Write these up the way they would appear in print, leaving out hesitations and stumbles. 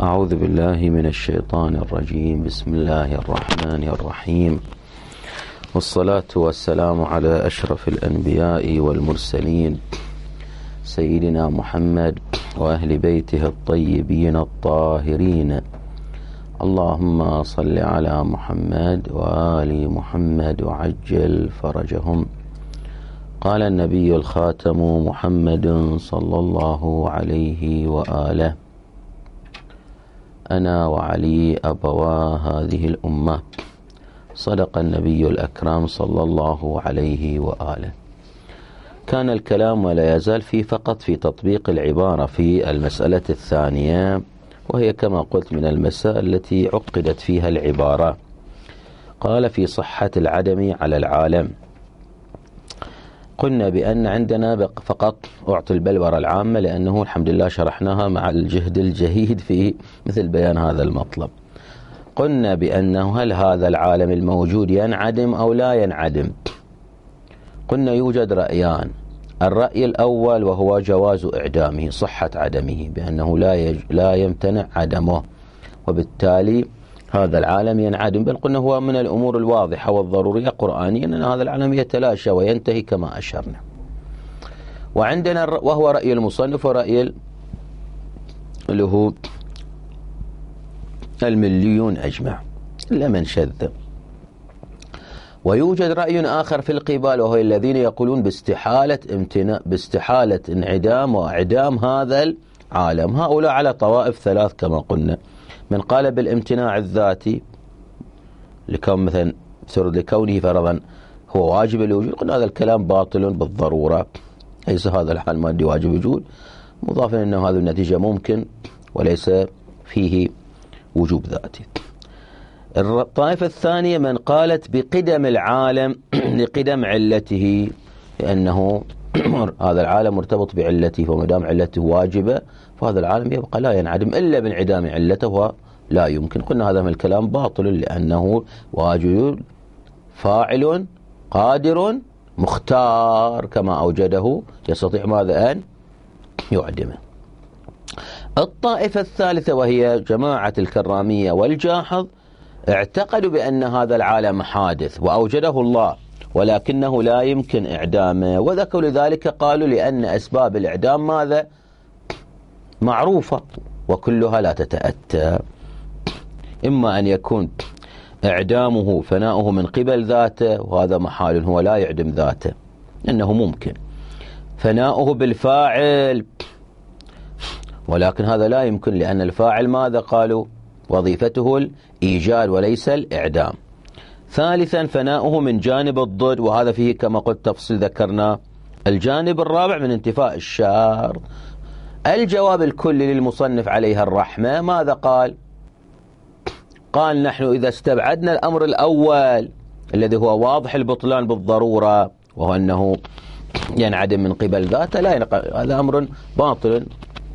أعوذ بالله من الشيطان الرجيم. بسم الله الرحمن الرحيم، والصلاة والسلام على أشرف الأنبياء والمرسلين سيدنا محمد وأهل بيته الطيبين الطاهرين. اللهم صل على محمد وآل محمد وعجل فرجهم. قال النبي الخاتم محمد صلى الله عليه وآله: أنا وعلي أبوا هذه الأمة. صدق النبي الأكرم صلى الله عليه وآله. كان الكلام ولا يزال فقط في تطبيق العبارة في المسألة الثانية، وهي كما قلت من المسائل التي عقدت فيها العبارة. قال: في صحة العدم على العالم. قلنا بأن عندنا فقط أعطي البلورة العامة، لأنه الحمد لله شرحناها مع الجهد الجهيد في مثل بيان هذا المطلب. قلنا بأنه هل هذا العالم الموجود ينعدم أو لا ينعدم؟ قلنا يوجد رأيان. الرأي الأول وهو جواز إعدامه، صحة عدمه، بأنه لا يمتنع عدمه، وبالتالي هذا العالم ينعدم. بل قلنا هو من الأمور الواضحة والضرورية قرآنيا أن هذا العالم يتلاشى وينتهي كما أشرنا. وعندنا وهو رأي المصنف ورأي اللي هو المليون أجمع إلا من شذ. ويوجد رأي آخر في القبال، وهو الذين يقولون باستحالة انعدام وإعدام هذا العالم. هؤلاء على طوائف ثلاث كما قلنا: من قال بالامتناع الذاتي لكونه فرضا هو واجب الوجود. قلنا هذا الكلام باطل بالضرورة، ليس هذا الحال مادي واجب وجود، مضافا أنه هذه النتيجة ممكن وليس فيه وجوب ذاتي. الطائفة الثانية من قالت بقدم العالم لقدم علته، لأنه هذا العالم مرتبط بعلته، وما دام علته واجبة فهذا العالم يبقى لا ينعدم إلا بانعدام علته، لا يمكن. قلنا هذا من الكلام باطل، لأنه واجب فاعل قادر مختار، كما أوجده يستطيع ماذا أن يعدمه. الطائفة الثالثة وهي جماعة الكرامية والجاحظ اعتقدوا بأن هذا العالم حادث وأوجده الله، ولكنه لا يمكن إعدامه، وذكروا لذلك قالوا لأن أسباب الإعدام ماذا؟ معروفة وكلها لا تتأتى. إما أن يكون إعدامه فناؤه من قبل ذاته، وهذا محال، هو لا يعدم ذاته، إنه ممكن فناؤه بالفاعل، ولكن هذا لا يمكن، لأن الفاعل ماذا قالوا؟ وظيفته الإيجاد وليس الإعدام. ثالثا فناؤه من جانب الضد، وهذا فيه كما قلت تفصيل ذكرنا. الجانب الرابع من انتفاء الشر. الجواب الكلي للمصنف عليها الرحمة ماذا قال؟ قال: نحن إذا استبعدنا الأمر الأول الذي هو واضح البطلان بالضرورة، وهو أنه ينعدم من قبل ذاته، هذا أمر باطل،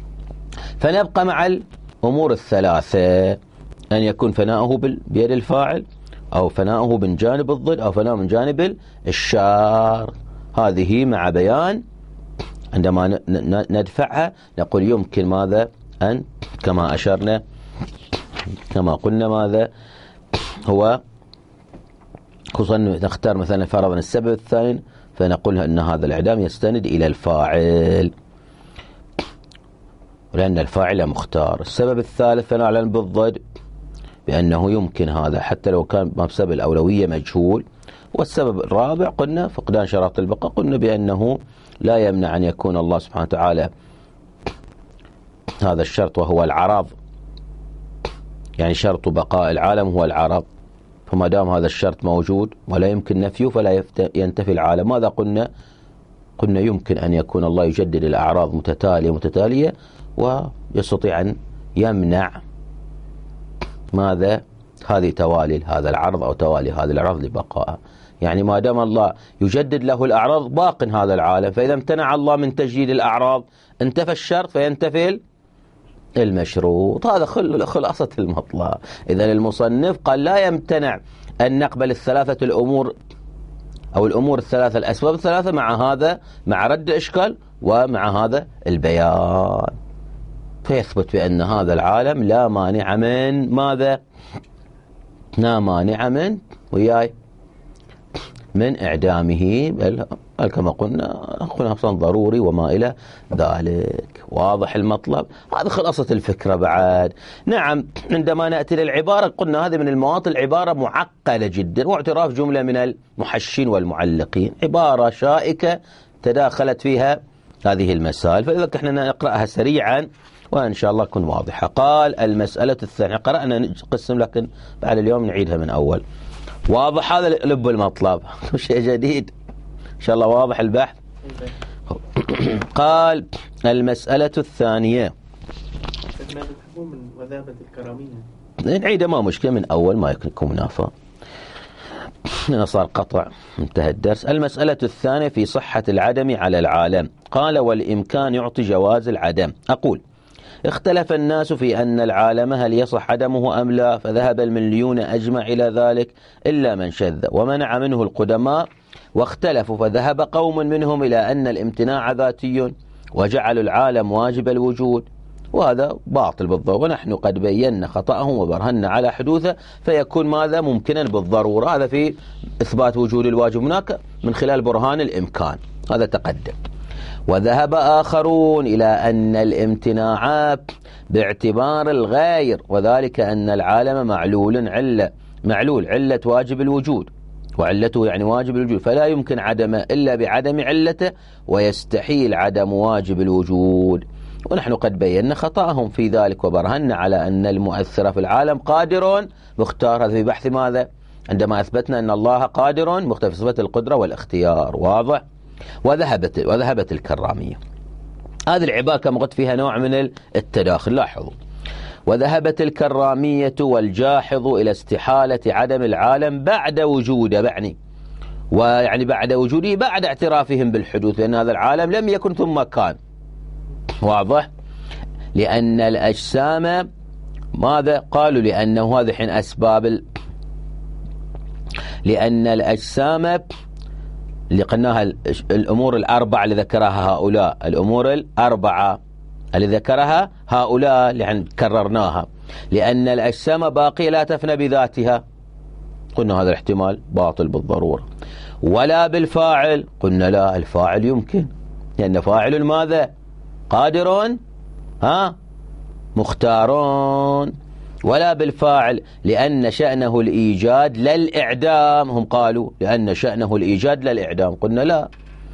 فنبقى مع الأمور الثلاثة: أن يكون فناؤه بيد الفاعل، أو فناؤه من جانب الضد، أو فناؤه من جانب الشر. هذه مع بيان عندما ندفعها نقول يمكن ماذا أن كما أشرنا كما قلنا ماذا هو، خصوصا نختار مثلا فرضا السبب الثاني، فنقول أن هذا الإعدام يستند إلى الفاعل، لأن الفاعل مختار. السبب الثالث فنعلم بالضد بأنه يمكن هذا حتى لو كان بسبب الأولوية مجهول. والسبب الرابع قلنا فقدان شرط البقاء، قلنا بأنه لا يمنع أن يكون الله سبحانه وتعالى هذا الشرط وهو العرض، يعني شرط بقاء العالم هو العرض، فما دام هذا الشرط موجود ولا يمكن نفيه فلا ينتفي العالم. ماذا قلنا؟ قلنا يمكن أن يكون الله يجدد الأعراض متتالية ويستطيع أن يمنع ماذا؟ هذه توالي هذا العرض أو توالي هذا العرض لبقائه. يعني ما دام الله يجدد له الأعراض باق هذا العالم، فإذا امتنع الله من تجديد الأعراض انتفى الشرط فينتفي المشروط. هذا خلاصة المطلب. إذا المصنف قال لا يمتنع أن نقبل الثلاثة الأمور أو الأمور الثلاثة الأسباب الثلاثة مع هذا، مع رد إشكال ومع هذا البيان. فيثبت بأن هذا العالم لا مانع من ماذا؟ لا مانع من وياي من إعدامه، بل كما قلنا أصلا ضروري وما إلى ذلك. واضح المطلب؟ هذا خلاصة الفكرة. بعد نعم عندما نأتي للعبارة قلنا هذه من المواطن العبارة معقدة جدا، واعتراف جملة من المحشين والمعلقين، عبارة شائكة تداخلت فيها هذه المسائل، فلذلك احنا نقرأها سريعا وإن شاء الله تكون واضحة. قال المسألة الثانية، قرأنا قسم لكن بعد اليوم نعيدها من أول. واضح هذا لب المطلب، شيء جديد إن شاء الله. واضح البحث؟ قال المسألة الثانية، من وذابة الكرامية نعيدها ما مشكلة من أول ما يكون منافى، هنا صار قطع، انتهى الدرس. المسألة الثانية في صحة العدم على العالم. قال والإمكان يعطي جواز العدم. أقول اختلف الناس في أن العالم هل يصح عدمه أم لا، فذهب المليون أجمع إلى ذلك إلا من شذ ومنع منه القدماء، واختلفوا فذهب قوم منهم إلى أن الامتناع ذاتي وجعلوا العالم واجب الوجود، وهذا باطل بالضرورة، ونحن قد بينا خطأهم وبرهنا على حدوثه، فيكون ماذا؟ ممكنا بالضرورة. هذا في إثبات وجود الواجب هناك من خلال برهان الإمكان، هذا تقدم. وذهب آخرون إلى أن الامتناع باعتبار الغير، وذلك أن العالم معلول علة واجب الوجود، وعلته يعني واجب الوجود، فلا يمكن عدمه إلا بعدم علته، ويستحيل عدم واجب الوجود. ونحن قد بينا خطأهم في ذلك وبرهنا على أن المؤثر في العالم قادر مختار، هذا في بحث ماذا؟ عندما أثبتنا أن الله قادر مختار في صفة القدرة والاختيار. واضح؟ وذهبت الكرامية. هذه العبارة كما قلت فيها نوع من التداخل، لاحظوا. وذهبت الكرامية والجاحظ إلى استحالة عدم العالم بعد وجوده، ويعني بعد وجوده بعد اعترافهم بالحدوث، لأن هذا العالم لم يكن ثم كان. واضح؟ لأن الأجسام ماذا؟ قالوا لأنه هذا حين أسباب لأن الأجسام اللي قلناها الأمور الأربعة اللي ذكرها هؤلاء، الأمور الأربعة اللي ذكرها هؤلاء اللي كررناها، لأن الأجسام باقية لا تفنى بذاتها، قلنا هذا الاحتمال باطل بالضرورة. ولا بالفاعل، قلنا لا، الفاعل يمكن، لأن فاعل ماذا؟ قادرون مختارون. ولا بالفاعل لأن شأنه الإيجاد لا الإعدام، هم قالوا لأن شأنه الإيجاد لا الإعدام، قلنا لا.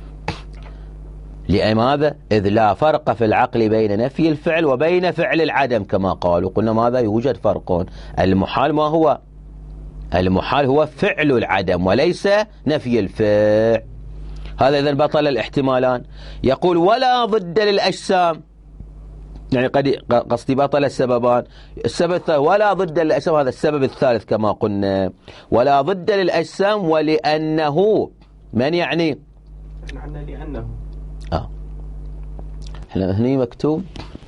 لماذا؟ إذ لا فرق في العقل بين نفي الفعل وبين فعل العدم كما قالوا، قلنا ماذا؟ يوجد فرق. المحال ما هو؟ المحال هو فعل العدم وليس نفي الفعل. هذا إذن بطل الاحتمالان. يقول ولا ضد للأجسام، يعني قصدي بطل السببان. السبب الثالث ولا ضد للأجسام، هذا السبب الثالث كما قلنا، ولا ضد للأجسام. ولأنه من يعني؟ احنا لأنه احنا هني مكتوب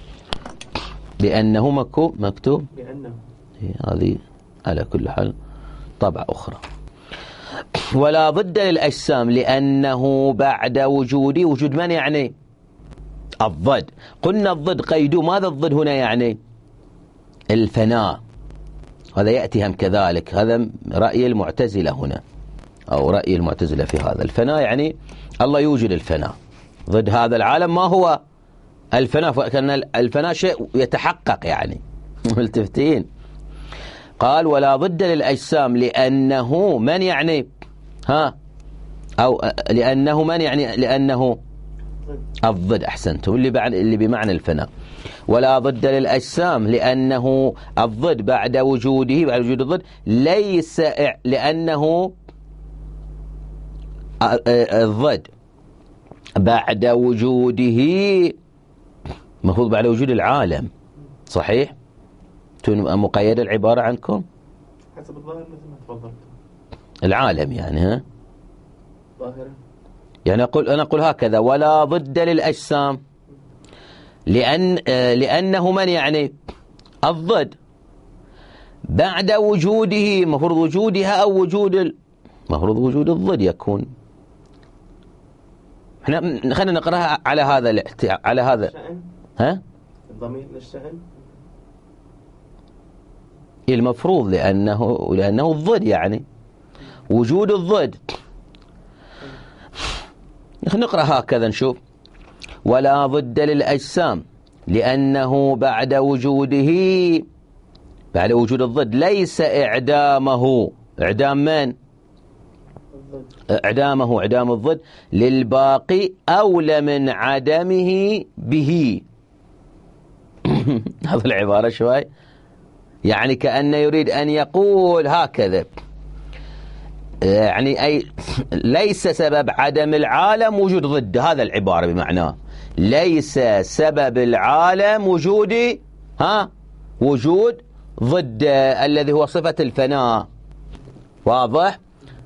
لأنه مكتوب لأنه، هذه على كل حال طبعة أخرى. ولا ضد للأجسام لأنه بعد وجود من يعني؟ الضد. قلنا الضد قيدوا، ماذا الضد هنا يعني؟ الفناء. هذا يأتي هم كذلك، هذا رأي المعتزلة هنا، أو رأي المعتزلة في هذا. الفناء يعني الله يوجد الفناء، ضد هذا العالم ما هو؟ الفناء، فكان الفناء شيء يتحقق يعني ملتفتين. قال ولا ضد للأجسام لأنه من يعني؟ أو لأنه من يعني؟ لأنه الضد، أحسنتم، اللي بمعنى الفناء. ولا ضد للأجسام لأنه الضد بعد وجود الضد، ليس لأنه الضد بعد وجوده، المفروض بعد وجود العالم، صحيح؟ مقيدة العبارة عندكم حسب الظاهر مثل ما تفضلت، العالم يعني ظاهرا، يعني أنا أقول هكذا ولا ضد للأجسام لأنه من يعني؟ الضد بعد وجوده، المفروض وجودها أو المفروض وجود الضد يكون. احنا خلينا نقراها على هذا الضمير نشتغل المفروض لأنه الضد، يعني وجود الضد. نقرأ هكذا نشوف: ولا ضد للأجسام لأنه بعد وجود الضد ليس إعدامه، إعدام من؟ إعدام الضد للباقي أولى من عدمه به. هذه العبارة شوي يعني كأنه يريد أن يقول هكذا، يعني أي ليس سبب عدم العالم وجود ضده. هذا العبارة بمعناه ليس سبب العالم وجود ضد الذي هو صفة الفناء. واضح؟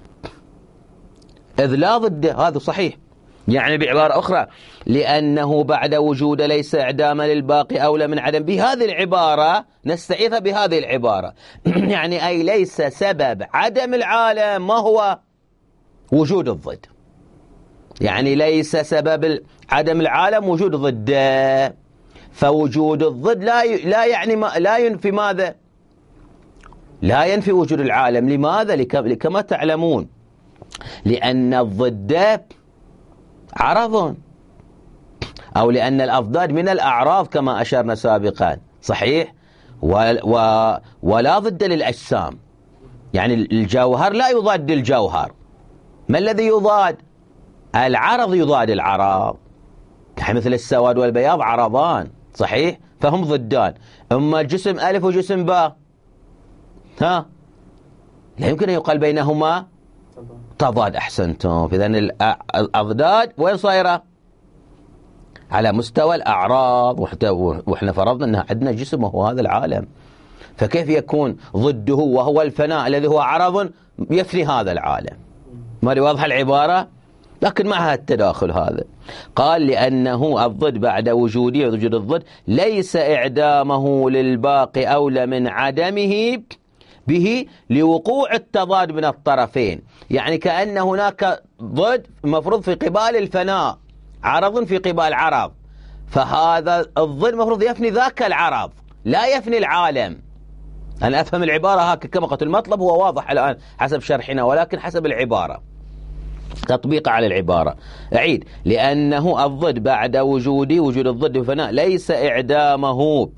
إذ لا ضده، هذا صحيح. يعني بعبارة أخرى لأنه بعد وجود ليس إعداما للباقي أولى من عدم به. هذه العبارة نستعيذها بهذه العبارة. يعني أي ليس سبب عدم العالم ما هو وجود الضد، يعني ليس سبب عدم العالم وجود ضده. فوجود الضد لا يعني لا ينفي ماذا؟ لا ينفي وجود العالم. لماذا؟ كما تعلمون لأن الضد عرض، أو لأن الأضداد من الأعراض كما أشرنا سابقا، صحيح؟ ولا ضد للأجسام، يعني الجوهر لا يضاد الجوهر. ما الذي يضاد؟ العرض يضاد العرض. مثل السواد والبياض عرضان، صحيح؟ فهم ضدان. أما الجسم ألف وجسم باء، لا يمكن أن يقال بينهما تضاد. أحسنتم. فإذن الأضداد وين صايرة؟ على مستوى الأعراض، وإحنا فرضنا أن عندنا جسم وهو هذا العالم، فكيف يكون ضده وهو الفناء الذي هو عرض يفني هذا العالم؟ ما واضحة العبارة؟ لكن معها التداخل هذا. قال لأنه الضد بعد وجود الضد ليس إعدامه للباقي أولى من عدمه به لوقوع التضاد من الطرفين. يعني كأن هناك ضد مفروض في قبال الفناء، عرض في قبال عرض، فهذا الضد مفروض يفني ذاك العرض لا يفني العالم. أنا أفهم العبارة هكذا كما قلت. المطلب هو واضح الآن حسب شرحنا، ولكن حسب العبارة تطبيق على العبارة. أعيد: لأنه الضد بعد وجود الضد والفناء ليس إعدامه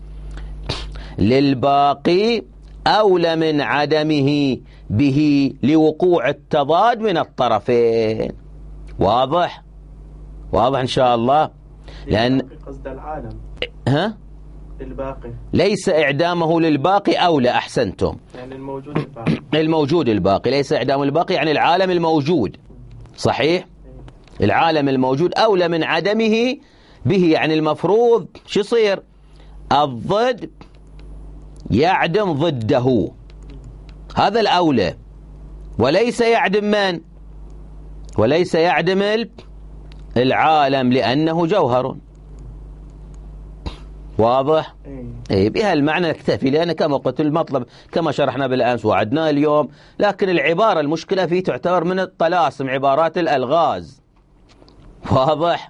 للباقي أولى من عدمه به لوقوع التضاد من الطرفين. واضح إن شاء الله. لأن قصد العالم الباقي ليس إعدامه للباقي أولى. أحسنتم. يعني الموجود الباقي. الموجود الباقي ليس إعدامه للباقي، يعني العالم الموجود، صحيح؟ العالم الموجود أولى من عدمه به. يعني المفروض شو يصير؟ الضد يعدم ضده، هذا الأولى، وليس يعدم من؟ وليس يعدم العالم لأنه جوهر. واضح؟ بها المعنى نكتفي، لأن كما قلت المطلب كما شرحنا بالأمس وعدناه اليوم، لكن العبارة المشكلة فيه تعتبر من الطلاسم، عبارات الألغاز. واضح؟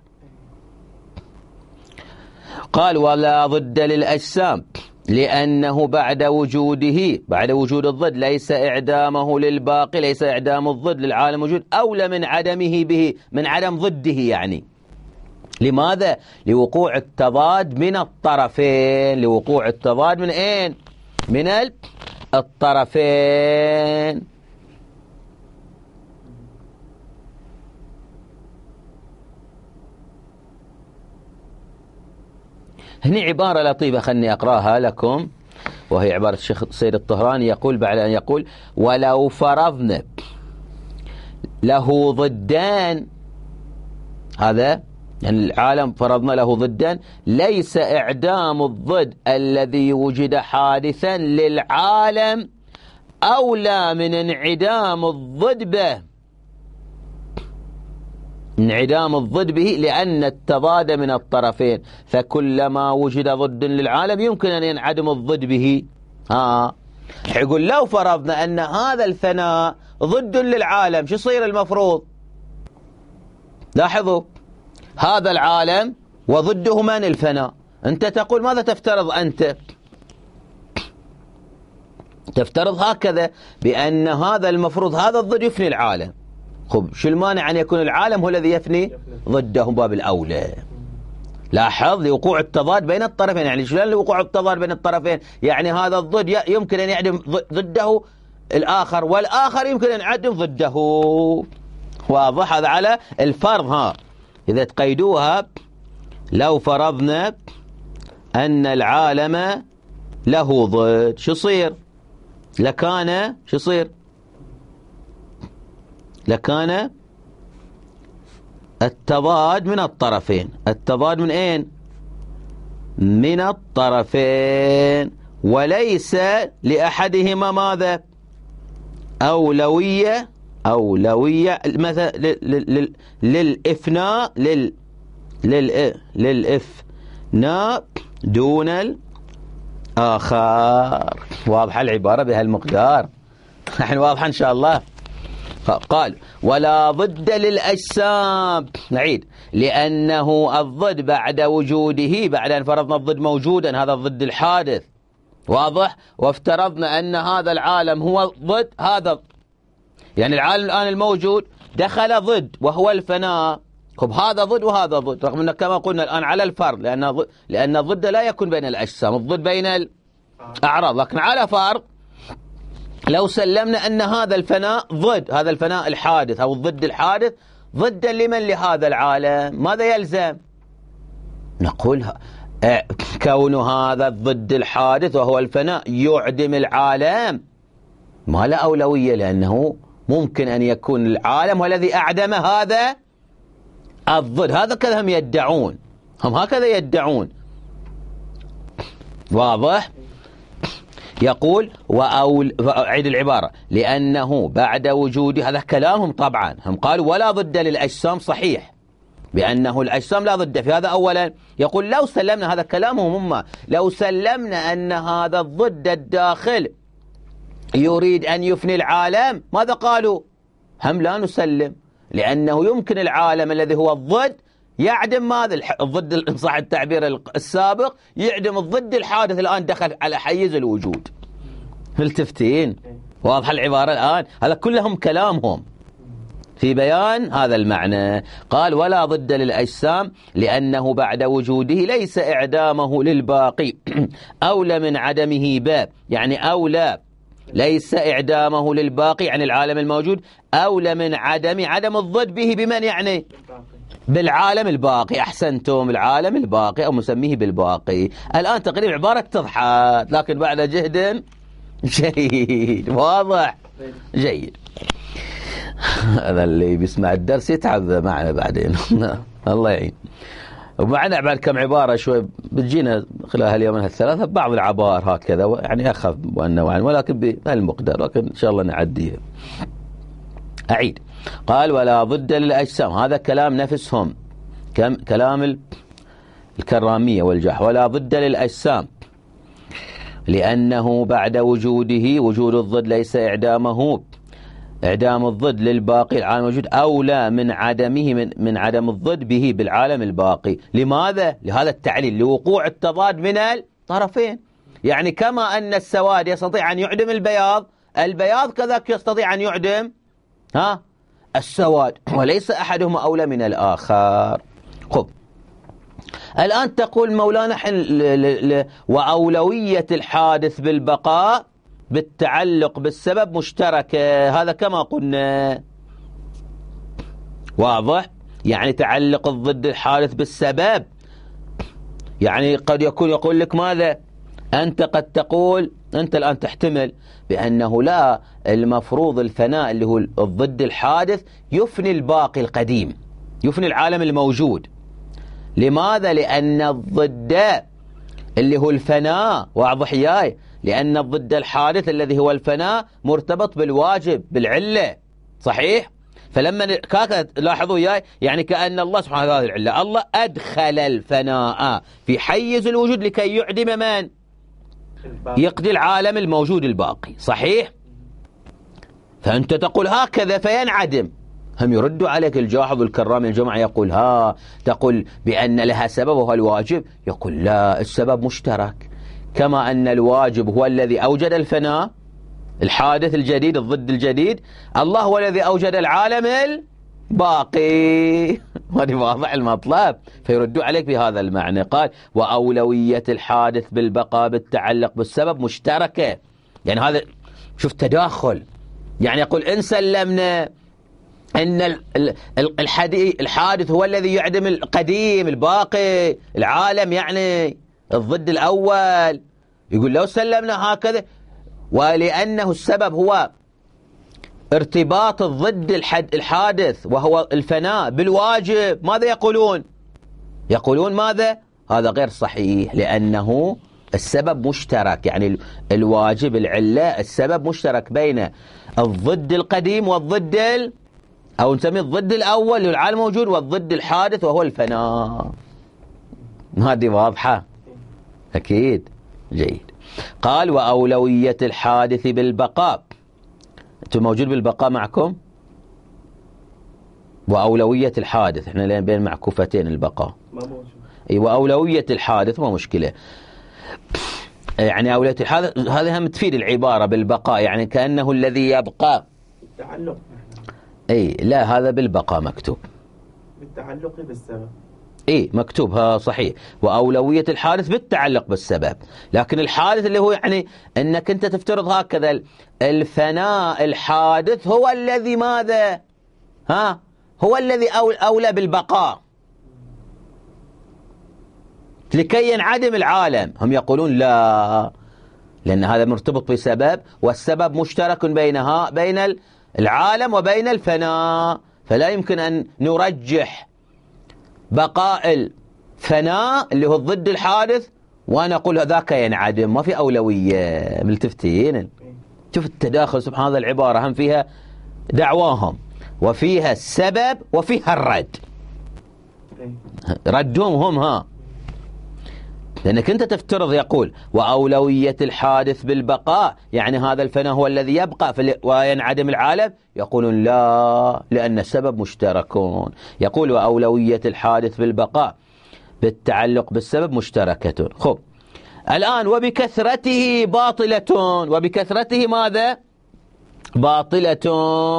قال ولا ضد للأجسام لأنه بعد وجود الضد ليس إعدامه للباقي، ليس إعدام الضد للعالم وجود أولى من عدمه به، من عدم ضده. يعني لماذا؟ لوقوع التضاد من الطرفين. لوقوع التضاد من أين؟ من الطرفين. هنا عبارة لطيفة خلني أقرأها لكم، وهي عبارة الشيخ سيد الطهراني. يقول بعد أن يقول ولو فرضنا له ضدان، هذا يعني العالم فرضنا له ضدان، ليس إعدام الضد الذي وجد حادثا للعالم أولى من انعدام الضد به. انعدام الضد به لأن التضاد من الطرفين، فكلما وجد ضد للعالم يمكن أن ينعدم الضد به. يقول لو فرضنا أن هذا الفناء ضد للعالم، شو يصير المفروض؟ لاحظوا، هذا العالم وضده من؟ الفناء. أنت تقول ماذا تفترض أنت؟ تفترض هكذا بأن هذا المفروض هذا الضد يفني العالم. خب شو المانع أن يكون العالم هو الذي يفني ضده باب الأولى؟ لاحظ لوقوع التضاد بين الطرفين. يعني شلون لوقوع التضاد بين الطرفين؟ يعني هذا الضد يمكن أن يعدم ضده الآخر، والآخر يمكن أن يعدم ضده. واضح؟ هذا على الفرض. ها إذا تقيدوها لو فرضنا أن العالم له ضد شو يصير؟ لكان شو يصير؟ لكان التضاد من الطرفين. التضاد من أين؟ من الطرفين، وليس لأحدهما ماذا؟ أولوية مثلا للإفناء للإفناء دون الآخر. واضحة العبارة بهالمقدار؟ نحن واضحة إن شاء الله. قال ولا ضد للأجسام. نعيد. لأنه الضد بعد وجوده، بعد أن فرضنا الضد موجودا، هذا الضد الحادث. واضح؟ وافترضنا أن هذا العالم هو ضد هذا، يعني العالم الآن الموجود دخل ضد وهو الفناء. خب هذا ضد وهذا ضد، رغم أنه كما قلنا الآن على الفرض، لأن الضد لا يكون بين الأجسام، الضد بين الأعراض. لكن على فرض لو سلمنا أن هذا الفناء ضد هذا الفناء الحادث أو الضد الحادث ضدا لمن؟ لهذا العالم. ماذا يلزم؟ نقول كون هذا الضد الحادث وهو الفناء يعدم العالم ما له أولوية، لأنه ممكن أن يكون العالم والذي أعدم هذا الضد. هذا كذا هم يدعون، هم هكذا يدعون. واضح؟ يقول أعيد العبارة. لأنه بعد وجود هذا كلامهم طبعا، هم قالوا ولا ضد للأجسام، صحيح بأنه الأجسام لا ضد في هذا. أولا يقول لو سلمنا، هذا كلامهم هم، لو سلمنا أن هذا الضد الداخل يريد أن يفني العالم، ماذا قالوا؟ هم لا نسلم، لأنه يمكن العالم الذي هو الضد يعدم ماذا؟ الضد، إن صح التعبير السابق، يعدم الضد الحادث الآن دخل على حيز الوجود. ملتفتين؟ واضح العبارة الآن؟ هذا كلهم كلامهم في بيان هذا المعنى. قال ولا ضد للأجسام لأنه بعد وجوده ليس إعدامه للباقي أولى من عدمه باب. يعني أولى، ليس إعدامه للباقي يعني العالم الموجود، أولى من عدم الضد به بمن؟ يعني بالعالم الباقي. أحسنتم، العالم الباقي أو مسميه بالباقي. الآن تقريبا عبارة تضحت، لكن بعد جهد جيد. واضح؟ جيد. هذا اللي بيسمع الدرس يتعب معنا بعدين. الله يعين. ومعنا بعد كم عبارة شوي بتجينا خلال اليومين الثلاثة، بعض العبار هكذا يعني أخف وأنواع، ولكن بهالمقدار، لكن إن شاء الله نعديها. أعيد. قال ولا ضد للأجسام، هذا كلام نفسهم، كلام الكرامية والجح. ولا ضد للأجسام لأنه بعد وجوده، وجود الضد ليس إعدام الضد للباقي العالم الموجود أولى من عدمه من عدم الضد به بالعالم الباقي. لماذا؟ لهذا التعليل، لوقوع التضاد من الطرفين. يعني كما أن السواد يستطيع أن يعدم البياض كذلك يستطيع أن يعدم السواد، وليس أحدهما أولى من الآخر. خب الآن تقول مولانا وأولوية الحادث بالبقاء بالتعلق بالسبب مشتركة، هذا كما قلنا. واضح؟ يعني تعلق الضد الحادث بالسبب، يعني قد يكون يقول لك ماذا؟ أنت قد تقول، أنت الآن تحتمل بأنه لا، المفروض الفناء اللي هو الضد الحادث يفني الباقي القديم، يفني العالم الموجود. لماذا؟ لأن الضد اللي هو الفناء، واضح ياي، لأن الضد الحادث الذي هو الفناء مرتبط بالواجب بالعلة، صحيح؟ فلما لاحظوا ياي، يعني كأن الله سبحانه وتعالى هذه العلة، الله أدخل الفناء في حيز الوجود لكي يعدم من؟ يقضي العالم الموجود الباقي، صحيح؟ فأنت تقول هكذا فينعدم، هم يردوا عليك الجاحظ والكرام الجماعة يقول تقول بأن لها سبب وهو الواجب، يقول لا، السبب مشترك، كما أن الواجب هو الذي أوجد الفناء الحادث الجديد الضد الجديد، الله هو الذي أوجد العالم الباقي. هذه واضح المطلب. فيردوا عليك بهذا المعنى. قال وأولوية الحادث بالبقاء بالتعلق بالسبب مشتركة. يعني هذا شوف تداخل، يعني يقول إن سلمنا أن الحادث هو الذي يعدم القديم الباقي العالم، يعني الضد الأول، يقول لو سلمنا هكذا، ولأنه السبب هو ارتباط الضد الحادث وهو الفناء بالواجب، ماذا يقولون؟ يقولون ماذا؟ هذا غير صحيح، لأنه السبب مشترك، يعني الواجب العلة السبب مشترك بين الضد القديم والضد أو نسميه الضد الأول للعالم موجود، والضد الحادث وهو الفناء. هذه واضحة أكيد. جيد. قال وأولوية الحادث بالبقاء. أنتم موجود بالبقاء معكم؟ وأولوية الحادث، احنا الآن بين معكوفتين البقاء. ما موجود. أي وأولوية الحادث ما مشكلة، يعني أولوية الحادث هذه هم تفيد العبارة بالبقاء، يعني كأنه الذي يبقى. بالتعلق. أي لا، هذا بالبقاء مكتوب. بالتعلق بالسبب. ايه مكتوبها صحيح، وأولوية الحادث بالتعلق بالسبب، لكن الحادث اللي هو يعني انك انت تفترض هكذا الفناء الحادث هو الذي ماذا؟ هو الذي أولى بالبقاء لكي ينعدم العالم. هم يقولون لا، لأن هذا مرتبط بسبب، والسبب مشترك بين العالم وبين الفناء، فلا يمكن أن نرجح بقاء الفناء اللي هو الضد الحادث وأنا أقول ذاك ينعدم، ما في أولوية. ملتفتين. شوف التداخل سبحان الله. العبارة هم فيها دعواهم وفيها السبب وفيها الرد. ردهم هم لأنك أنت تفترض يقول وأولوية الحادث بالبقاء، يعني هذا الفناء هو الذي يبقى وينعدم العالم. يقولون لا، لأن السبب مشتركون. يقول وأولوية الحادث بالبقاء بالتعلق بالسبب مشتركة. خب الآن وبكثرته باطلة. وبكثرته ماذا؟ باطلة.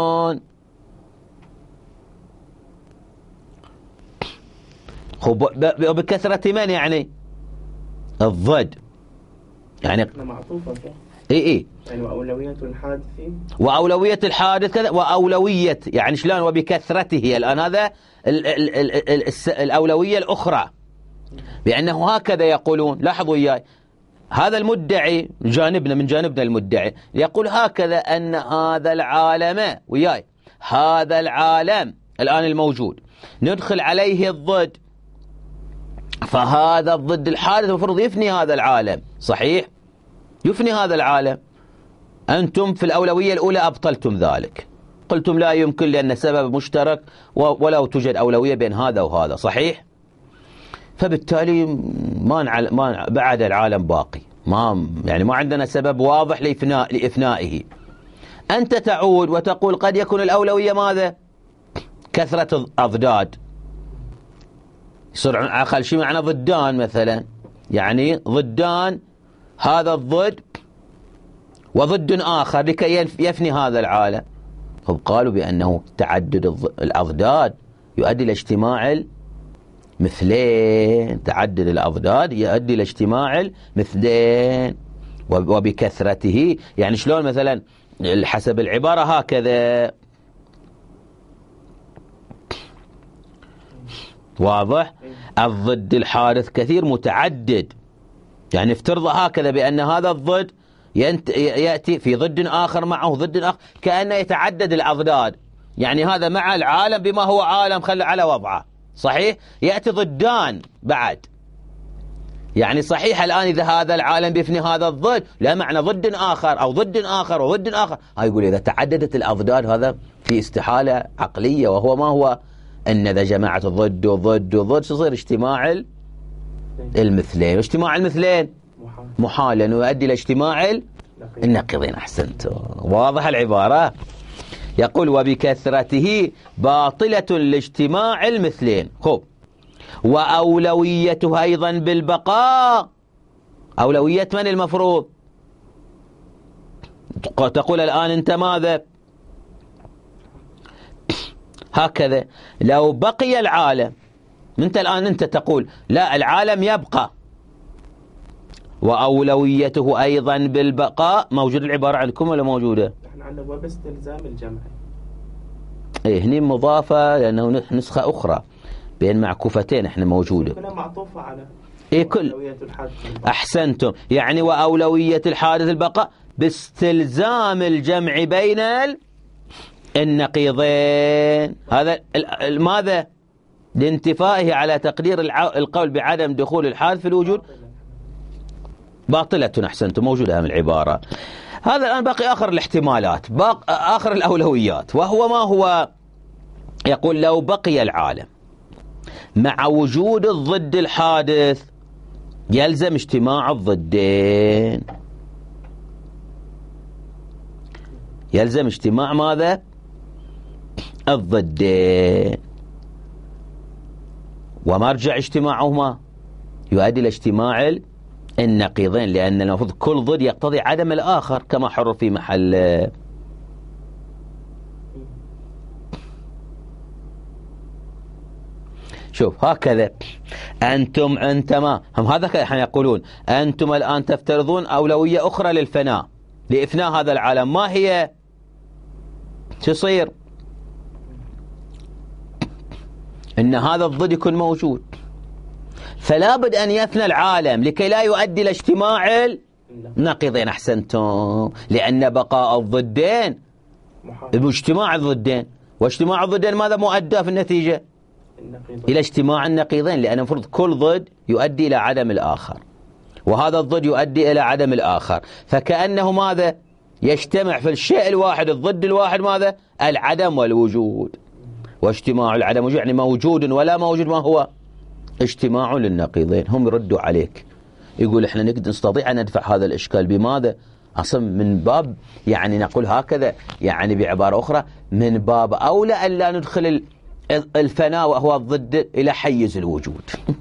خب وبكثرة من يعني؟ الضد، يعني معطوفة. اي يعني وأولوية الحادث وأولوية الحادث كذا، وأولوية يعني شلون؟ وبكثرته. الآن هذا الأولوية الأخرى، بأنه هكذا يقولون. لاحظوا وياي، هذا المدعي من جانبنا المدعي يقول هكذا أن هذا العالم وياي، هذا العالم الآن الموجود ندخل عليه الضد، فهذا الضد الحادث المفروض يفني هذا العالم. صحيح؟ يفني هذا العالم. أنتم في الأولوية الأولى أبطلتم ذلك، قلتم لا يمكن لأن السبب مشترك ولو توجد أولوية بين هذا وهذا. صحيح؟ فبالتالي ما بعد العالم باقي، ما عندنا سبب واضح لإفنائه. أنت تعود وتقول قد يكون الأولوية ماذا؟ كثرة الأضداد. يصير أقل شيء معنا ضدان مثلا، يعني ضدان، هذا الضد وضد آخر لكي يفني هذا العالم. هم قالوا بأنه تعدد الأضداد يؤدي إلى اجتماع المثلين. تعدد الأضداد يؤدي إلى اجتماع المثلين. وبكثرته يعني شلون؟ مثلا حسب العبارة هكذا، واضح؟ الضد الحادث كثير متعدد، يعني افترض هكذا بأن هذا الضد يأتي في ضد آخر معه ضد آخر، كأنه يتعدد الأضداد، يعني هذا مع العالم بما هو عالم خلى على وضعه. صحيح؟ يأتي ضدان بعد، يعني صحيح الآن إذا هذا العالم بيفني هذا الضد، لا معنى ضد آخر أو ضد آخر وضد آخر. يقول إذا تعددت الأضداد هذا في استحالة عقلية، وهو ما هو أن إذا جماعة الضد وضد وضد يصير اجتماع المثلين، واجتماع المثلين محال، لأنه يؤدي إلى اجتماع النقيضين. أحسنت، واضح العبارة. يقول وبكثرته باطلة لاجتماع المثلين. خب، وأولويته أيضا بالبقاء. أولوية من المفروض؟ تقول الآن أنت ماذا؟ هكذا لو بقي العالم، أنت تقول لا، العالم يبقى وأولويته أيضا بالبقاء. موجود العبارة عندكم ولا موجودة؟ نحن عندنا وباستلزام الجمع. إيه، هني مضافة لأنه نسخة أخرى بين معكوفتين احنا موجودة. كلها معطوفة على إيه كل أولوية الحادث. أحسنتم، يعني وأولوية الحادث البقاء باستلزام الجمع بين النقيضين. هذا ماذا؟ لانتفائه على تقدير القول بعدم دخول الحادث في الوجود باطلة. أحسنتم، موجودة من العبارة. هذا الآن باقي آخر الاحتمالات، آخر الأولويات، وهو ما هو؟ يقول لو بقي العالم مع وجود الضد الحادث يلزم اجتماع الضدين. يلزم اجتماع ماذا؟ الضدين. ومرجع اجتماعهما يؤدي إلى اجتماع النقيضين، لأن المفروض كل ضد يقتضي عدم الآخر كما حر في محل. شوف هكذا أنتما هم هذا كان يقولون أنتم الآن تفترضون أولوية أخرى للفناء، لإفناء هذا العالم. ما هي؟ شو يصير؟ إن هذا الضد يكون موجود، فلا بد أن يفنى العالم لكي لا يؤدي إلى اجتماع النقيضين. أحسنتم، لأن بقاء الضدين باجتماع الضدين، واجتماع الضدين ماذا مؤدى في النتيجة؟ إلى اجتماع النقيضين، لأن المفروض كل ضد يؤدي إلى عدم الآخر، وهذا الضد يؤدي إلى عدم الآخر، فكأنه ماذا؟ يجتمع في الشيء الواحد الضد الواحد ماذا؟ العدم والوجود. واجتماع العدم والوجود يعني موجود ولا موجود، ما هو؟ اجتماع للنقيضين. هم يردوا عليك يقول احنا نستطيع أن ندفع هذا الإشكال بماذا؟ أصلا من باب يعني نقول هكذا، يعني بعبارة أخرى من باب أولى أن لا ندخل الفناء وهو الضد إلى حيز الوجود.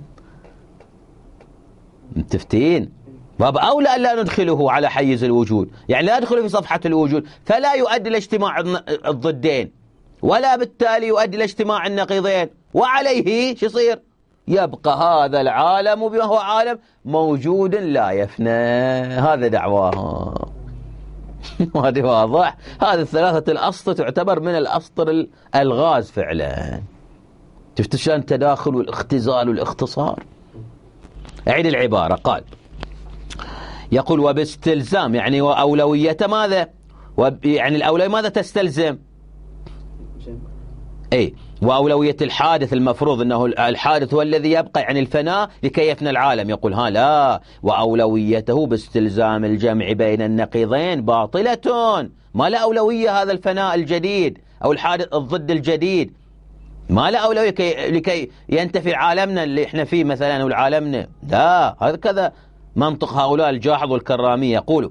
متفتين؟ باب أولى أن لا ندخله على حيز الوجود، يعني لا ندخله في صفحة الوجود، فلا يؤدي إلى اجتماع الضدين، ولا بالتالي يؤدي إلى اجتماع النقيضين، وعليه شو يصير؟ يبقى هذا العالم بما هو عالم موجود لا يفنى. هذا دعواهم. هذا واضح. هذه الثلاثة الأسطر تعتبر من الأسطر الغاز فعلا. شفت شلون التداخل والاختزال والاختصار. أعيد العبارة. قال يقول وباستلزام يعني وأولوية ماذا؟ يعني الأولوية ماذا تستلزم؟ أي وأولوية الحادث المفروض أنه الحادث هو الذي يبقى يعني الفناء لكي يفنى العالم. يقول لا، وأولويته باستلزام الجمع بين النقيضين باطلة. ما لا أولوية هذا الفناء الجديد أو الحادث الضد الجديد، ما لا أولوية لكي ينتفي عالمنا اللي احنا فيه مثلا أو عالمنا. لا، هذا كذا منطق هؤلاء الجاحظ والكرامية. يقولوا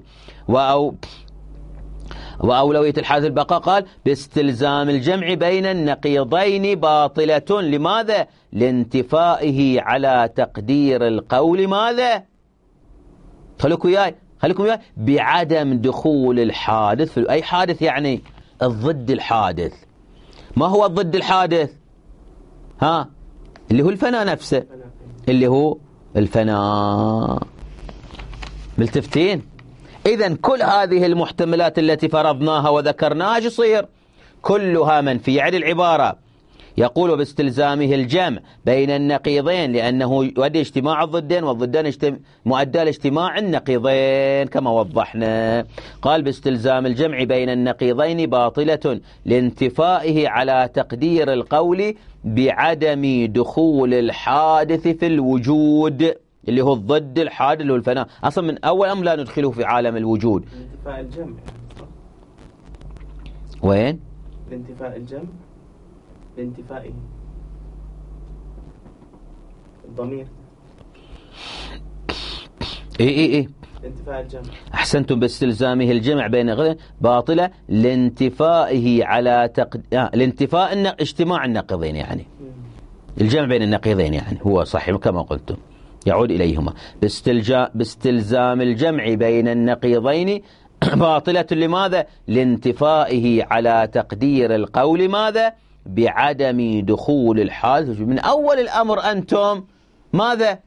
وأولوية الحادث البقاء قال باستلزام الجمع بين النقيضين باطلة. لماذا؟ لانتفائه على تقدير القول ماذا؟ خليكم وياي بعدم دخول الحادث في أي حادث، يعني الضد الحادث. ما هو الضد الحادث؟ اللي هو الفناء نفسه، اللي هو الفناء. ملتفتين؟ إذن كل هذه المحتملات التي فرضناها وذكرناها يصير كلها منفية. يعني العبارة يقول باستلزامه الجمع بين النقيضين لأنه يؤدي اجتماع الضدين، والضدين مؤدى لاجتماع النقيضين كما وضحنا. قال باستلزام الجمع بين النقيضين باطلة لانتفائه على تقدير القول بعدم دخول الحادث في الوجود اللي هو الضد الحادث اللي هو الفناء. أصلا من أول أمر لا ندخله في عالم الوجود. انتفاء الجمع. وين؟ انتفاء الجمع لانتفائه الضمير. إيه انتفاء الجمع. أحسنتم. باستلزامه الجمع بين نقيضين باطلة لانتفائه على الانتفاء اجتماع النقيضين، يعني الجمع بين النقيضين، يعني هو صحيح كما قلتم يعود إليهما. باستلزام الجمع بين النقيضين باطلة لماذا؟ لانتفائه على تقدير القول ماذا؟ بعدم دخول الحادث. من أول الأمر أنتم ماذا؟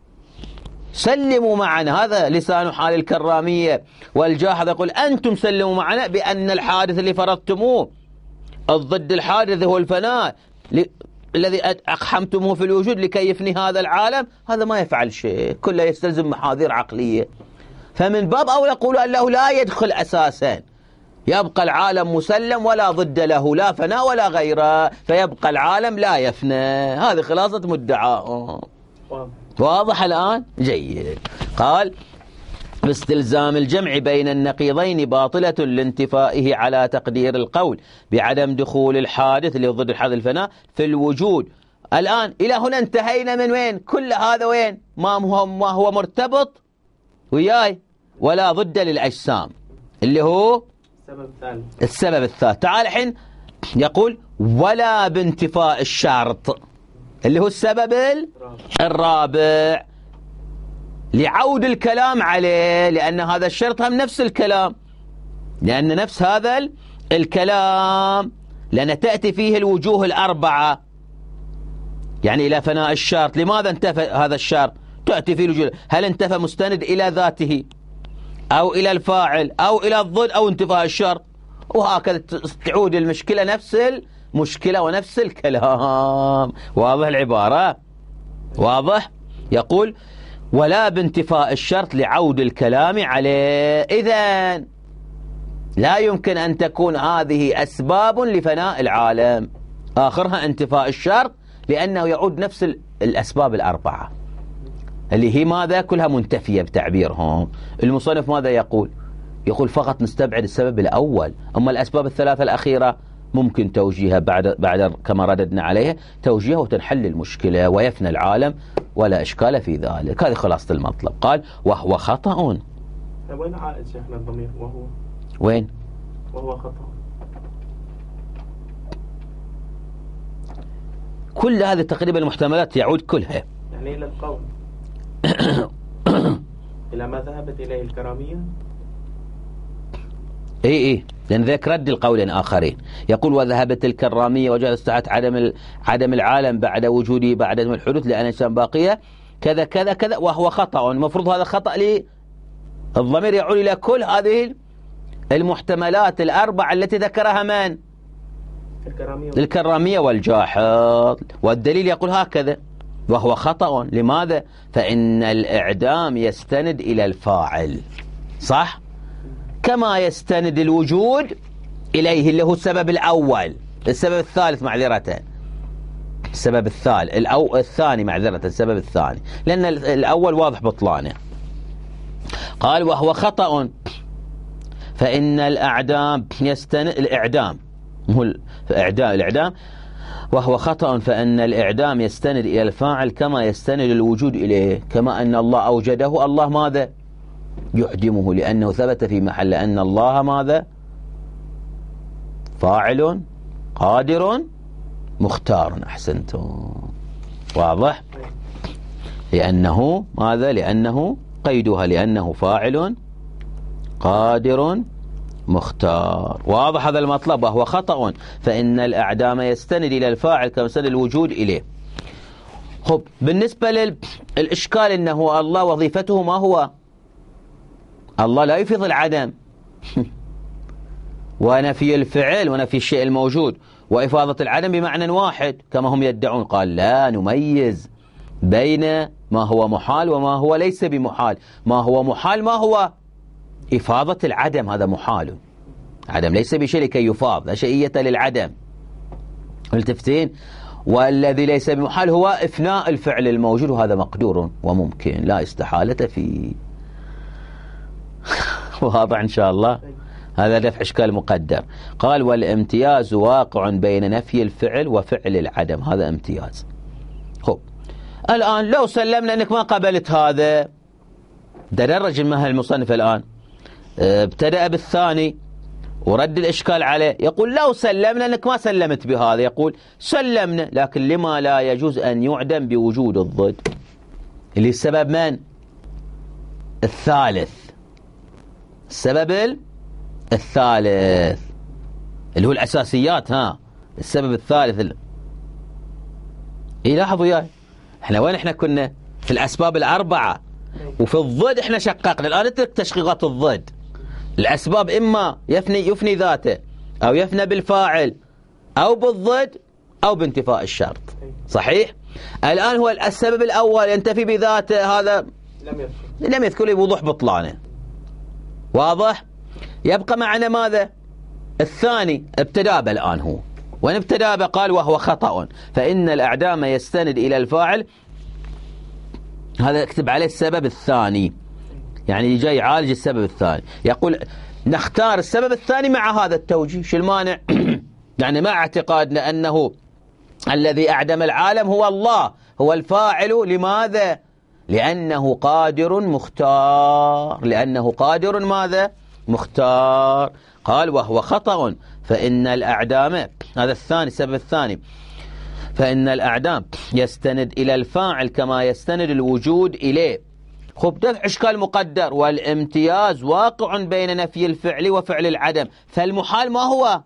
سلموا معنا، هذا لسان حال الكرامية والجاحظ يقول أنتم سلموا معنا بأن الحادث اللي فرضتموه الضد الحادث هو الفناء الذي أقحمتموه في الوجود لكي يفني هذا العالم، هذا ما يفعل شيء، كله يستلزم محاذير عقلية. فمن باب أولى يقولوا أنه لا يدخل أساسا، يبقى العالم مسلم ولا ضد له، لا فناء ولا غيره، فيبقى العالم لا يفنى. هذه خلاصة مدعاه. واضح الآن؟ جيد. قال باستلزام الجمع بين النقيضين باطلة لانتفائه على تقدير القول بعدم دخول الحادث اللي ضد الحادث الفناء في الوجود. الآن إلى هنا انتهينا من وين؟ كل هذا وين؟ ما هو مرتبط وياي ولا ضد للأجسام اللي هو السبب الثالث. تعال الحين يقول ولا بانتفاء الشرط اللي هو السبب الرابع لعود الكلام عليه، لأن هذا الشرط هم نفس الكلام، لأن نفس هذا الكلام لأن تأتي فيه الوجوه الأربعة، يعني إلى فناء الشرط. لماذا انتفى هذا الشرط؟ تأتي فيه الوجوه، هل انتفى مستند إلى ذاته أو إلى الفاعل أو إلى الضد أو انتفاء الشرط، وهكذا تعود المشكلة نفس المشكلة ونفس الكلام. واضح العبارة؟ واضح؟ يقول ولا بانتفاء الشرط لعود الكلام عليه. إذن لا يمكن أن تكون هذه أسباب لفناء العالم، آخرها انتفاء الشرط، لأنه يعود نفس الأسباب الأربعة اللي هي ماذا؟ كلها منتفية بتعبيرهم. المصنف ماذا يقول؟ يقول فقط نستبعد السبب الأول، أما الأسباب الثلاثة الأخيرة ممكن توجيهها بعد كما رددنا عليها توجيهها وتنحل المشكلة ويفنى العالم ولا إشكال في ذلك. هذه خلاصة المطلب. قال وهو خطأ. وين عائد شيخنا الضمير وهو؟ وين؟ وهو خطأ. كل هذه تقريبا المحتملات يعود كلها يعني إلى القول إلى ما ذهبت إليه الكرامية. إيه لأن ذاك رد القولين آخرين. يقول وذهبت الكرامية وجدت ساعة عدم العالم بعد وجوده بعد الحدوث لأن الإنسان باقية كذا كذا كذا وهو خطأ. المفروض هذا خطأ لي الضمير يعود إلى كل هذه المحتملات الأربعة التي ذكرها من؟ الكرامية والجاحظ. والدليل يقول هكذا وهو خطأ. لماذا؟ فإن الإعدام يستند إلى الفاعل، صح؟ كما يستند الوجود إليه اللي هو السبب الأول. السبب الثالث معذرة، السبب الثالث الثاني معذرة، السبب الثاني، لأن الأول واضح بطلانه. قال وهو خطأ فإن الأعدام يستند الإعدام الإعدام وهو خطأ فإن الإعدام يستند إلى الفاعل كما يستند الوجود إليه. كما أن الله أوجده الله ماذا؟ يعدمه، لأنه ثبت في محل أن الله ماذا؟ فاعل قادر مختار. أحسنتم. واضح؟ لأنه ماذا؟ لأنه قيدها لأنه فاعل قادر مختار. واضح هذا المطلب. وهو خطأ فإن الأعدام يستند إلى الفاعل كما يستند الوجود إليه. خب بالنسبة للإشكال أنه الله وظيفته ما هو؟ الله لا يفيض العدم ونفي الفعل ونفي الشيء الموجود وإفاضة العدم بمعنى واحد كما هم يدعون. قال لا نميز بين ما هو محال وما هو ليس بمحال. ما هو محال ما هو؟ إفاضة العدم، هذا محال. عدم ليس بشيء لكي يفاض، لا شيئية للعدم. التفتين. والذي ليس بمحال هو إفناء الفعل الموجود، وهذا مقدور وممكن لا استحالة فيه. واضح إن شاء الله. هذا دفع إشكال مقدر. قال والامتياز واقع بين نفي الفعل وفعل العدم، هذا امتياز. خب الآن لو سلمنا أنك ما قبلت هذا تدرج المصنف الآن، ابتدأ بالثاني ورد الإشكال عليه، يقول لو سلمنا أنك ما سلمت بهذا، يقول سلمنا لكن لما لا يجوز أن يعدم بوجود الضد، اللي السبب من؟ الثالث، السبب الثالث اللي هو الأساسيات. السبب الثالث لاحظوا وياي، احنا وين احنا كنا؟ في الأسباب الأربعة، وفي الضد احنا شققنا. الآن اترك تشقيقات الضد. الأسباب إما يفني ذاته، أو يفنى بالفاعل، أو بالضد، أو بانتفاء الشرط. صحيح؟ الآن هو السبب الأول ينتفي بذاته، هذا لم يذكر بوضوح بطلانه. واضح؟ يبقى معنا ماذا؟ الثاني ابتدأ الآن هو، وين ابتدأ؟ قال وهو خطأ فإن الأعدام يستند إلى الفاعل. هذا اكتب عليه السبب الثاني، يعني جاي يعالج السبب الثاني. يقول نختار السبب الثاني مع هذا التوجيه. شو المانع؟ يعني مع اعتقادنا أنه الذي أعدم العالم هو الله، هو الفاعل. لماذا؟ لأنه قادر مختار، لأنه قادر ماذا؟ مختار. قال وهو خطأ فإن الأعدام، هذا الثاني السبب الثاني، فإن الأعدام يستند إلى الفاعل كما يستند الوجود إليه. خب دفع إشكال مقدر، والامتياز واقع بين نفي الفعل وفعل العدم، فالمحال ما هو؟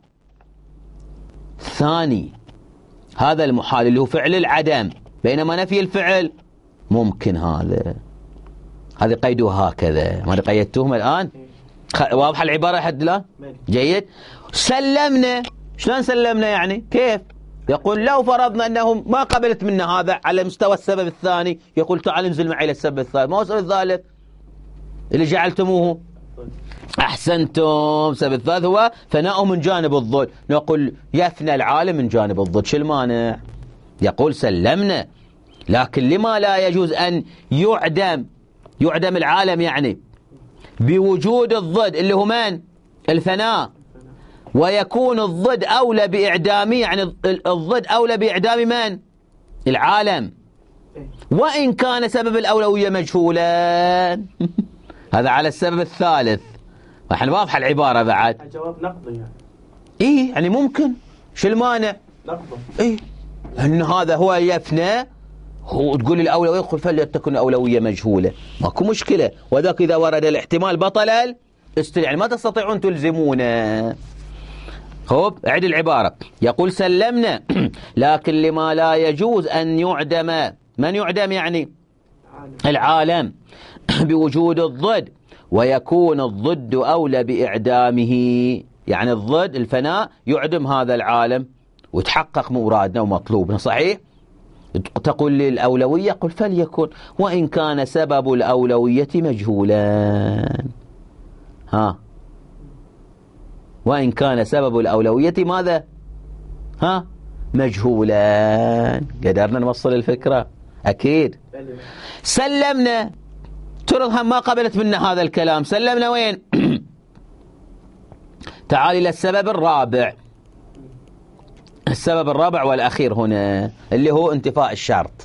ثاني، هذا المحال اللي هو فعل العدم، بينما نفي الفعل ممكن. هذا قيدوه هكذا، ما قيدتوهم الآن؟ واضحة العبارة حد الآن؟ جيد. سلمنا، شلون سلمنا يعني؟ كيف؟ يقول لو فرضنا أنهم ما قبلت منا هذا على مستوى السبب الثاني، يقول تعال انزل معي إلى السبب الثالث. ما هو السبب الثالث اللي جعلتموه؟ أحسنتم. السبب الثالث هو فناؤه من جانب الضد. نقول يفنى العالم من جانب الضد. شو المانع؟ يقول سلمنا لكن لما لا يجوز أن يعدم العالم، يعني بوجود الضد اللي هو من؟ الفناء، ويكون الضد أولى بإعدامه، يعني الضد أولى بإعدام من؟ العالم، وإن كان سبب الأولوية مجهولا. هذا على السبب الثالث. احنا واضحة العبارة بعد. الجواب نقضي يعني. يعني ممكن. شو المانع؟ نقضي. أن هذا هو يفنى، هو تقول الأولوية، يقول فليتكن أولوية مجهولة، ماكو مشكلة. وذاك إذا ورد الاحتمال بطل يعني ما تستطيعون تلزمونه. خب أعد العبارة. يقول سلمنا لكن لما لا يجوز أن يعدم. من يعدم يعني؟ العالم بوجود الضد، ويكون الضد أولى بإعدامه، يعني الضد الفناء يعدم هذا العالم وتحقق مرادنا ومطلوبنا. صحيح؟ تقول لي الأولوية، قل فليكن وإن كان سبب الأولوية مجهولا. وإن كان سبب الأولوية ماذا؟ مجهولا. قدرنا نوصل الفكرة؟ أكيد. سلمنا، ترهم ما قبلت منا هذا الكلام، سلمنا وين؟ تعال إلى السبب الرابع. السبب الرابع والأخير هنا اللي هو انتفاء الشرط.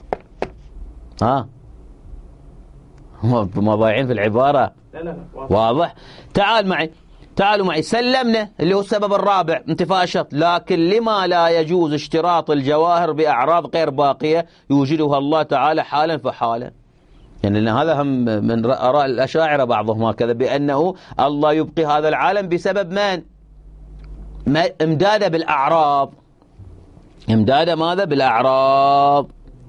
ما ضايعين في العبارة؟ لا واضح. تعالوا معي. سلمنا اللي هو السبب الرابع انتفاء الشرط، لكن لما لا يجوز اشتراط الجواهر بأعراض غير باقية يوجدها الله تعالى حالا فحالا. يعني لأن هذا هم من آراء الأشاعرة بعضهم هكذا، بأنه الله يبقي هذا العالم بسبب من؟ امداد بالأعراض. امداد ماذا؟ بالأعراض.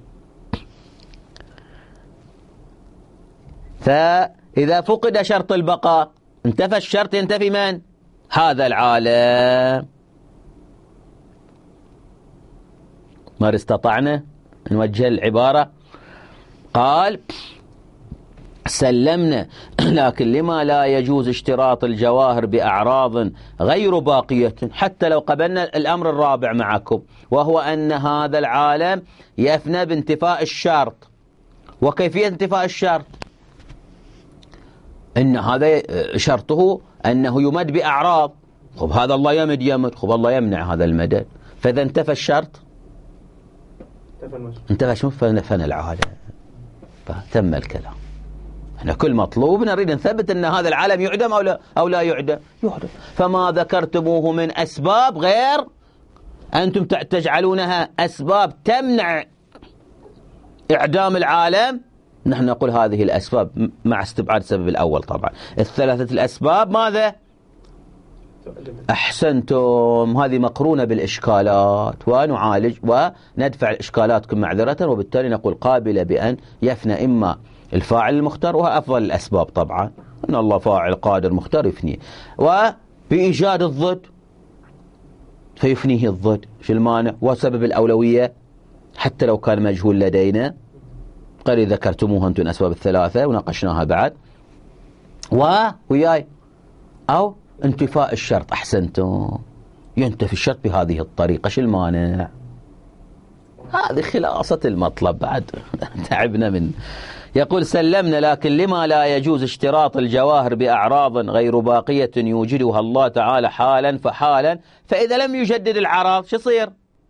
فإذا فقد شرط البقاء انتفى الشرط، ينتفي من؟ هذا العالم. ما استطعنا نوجه العبارة. قال سلمنا لكن لما لا يجوز اشتراط الجواهر بأعراض غير باقية، حتى لو قبلنا الأمر الرابع معكم، وهو أن هذا العالم يفنى بانتفاء الشرط. وكيفية انتفاء الشرط؟ إن هذا شرطه أنه يمد بأعراض. خب هذا الله يمد، خب الله يمنع هذا المدد، فإذا انتفى الشرط انتفى شو؟ فنى العالم، فتم الكلام. احنا كل مطلوب نريد نثبت أن هذا العالم يعدم أو لا يعدم. فما ذكرتموه من أسباب غير أنتم تجعلونها أسباب تمنع إعدام العالم، نحن نقول هذه الأسباب مع استبعاد السبب الأول. طبعا الثلاثة الأسباب ماذا؟ أحسنتم، هذه مقرونة بالإشكالات، ونعالج وندفع إشكالاتكم معذرة، وبالتالي نقول قابلة بأن يفنى إما الفاعل المختار، وهو أفضل الأسباب طبعا، أن الله فاعل قادر مختار يفنيه، وبإيجاد الضد فيفنيه الضد، شو المانع؟ وسبب الأولوية حتى لو كان مجهول لدينا، قال ذكرتموها أنتم الأسباب الثلاثة وناقشناها بعد، وياي أو انتفاء الشرط. أحسنتم، ينتفي الشرط بهذه الطريقة، شو المانع؟ هذه خلاصة المطلب بعد تعبنا من. يقول سلمنا، لكن لما لا يجوز اشتراط الجواهر بأعراض غير باقية يوجدها الله تعالى حالا فحالا، فإذا لم يجدد العراض شو يصير؟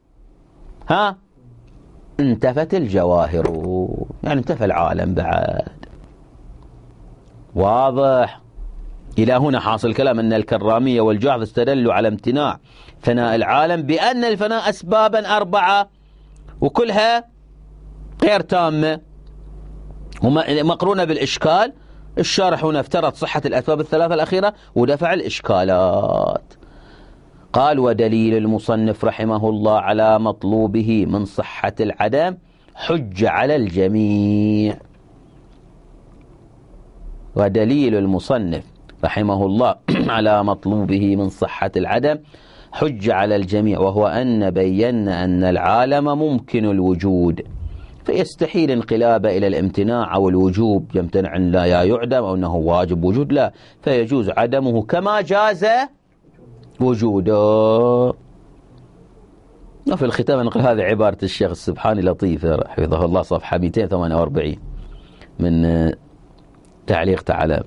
انتفت الجواهر، يعني انتفى العالم بعد. واضح؟ إلى هنا حاصل الكلام أن الكرامية والجعظ استدلوا على امتناع فناء العالم بأن الفناء أسبابا 4 وكلها غير تامة ومقرونة بالإشكال. الشارح هنا افترض صحة الأسباب الثلاثة الأخيرة ودفع الإشكالات. قال ودليل المصنف رحمه الله على مطلوبه من صحة العدم حج على الجميع. ودليل المصنف رحمه الله على مطلوبه من صحة العدم حج على الجميع، وهو أن بينا أن العالم ممكن الوجود، فيستحيل انقلاب إلى الامتناع أو الوجوب، يمتنع أن لا يعدم أو أنه واجب وجود، لا، فيجوز عدمه كما جاز وجوده. وفي الختام نقول هذه عبارة الشيخ السبحاني لطيفة حفظه الله، صفحة 248 من تعليق على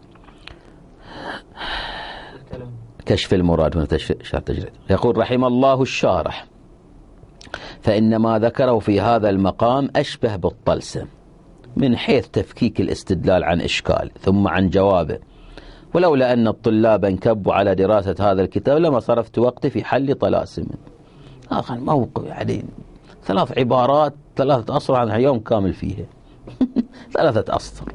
كشف المراد هنا شرح تجريد. يقول رحم الله الشارح، فإن ما ذكره في هذا المقام أشبه بالطلسم من حيث تفكيك الاستدلال عن إشكال ثم عن جوابه، ولولا أن الطلاب انكبوا على دراسة هذا الكتاب لما صرفت وقتي في حل طلاسم. آخر موقف يعني 3 عبارات 3 أسطر عن يوم كامل فيها 3 أسطر.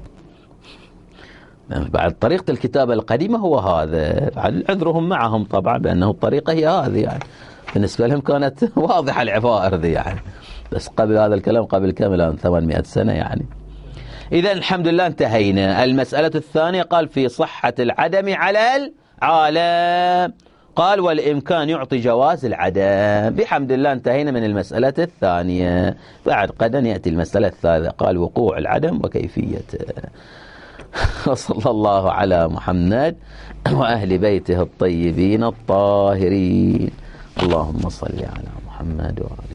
بعد طريقة الكتابة القديمة هو هذا، عذرهم معهم طبعا بأنه الطريقة هي هذه، يعني بالنسبة لهم كانت واضحة العبارة ذي يعني، بس قبل هذا الكلام قبل كم 800 سنة يعني. إذا الحمد لله انتهينا. المسألة الثانية قال في صحة العدم على العالم، قال والإمكان يعطي جواز العدم. بحمد الله انتهينا من المسألة الثانية. بعد غدا يأتي المسألة الثالثة، قال وقوع العدم وكيفيته. وصلى الله على محمد وأهل بيته الطيبين الطاهرين. اللهم صل على محمد وآله.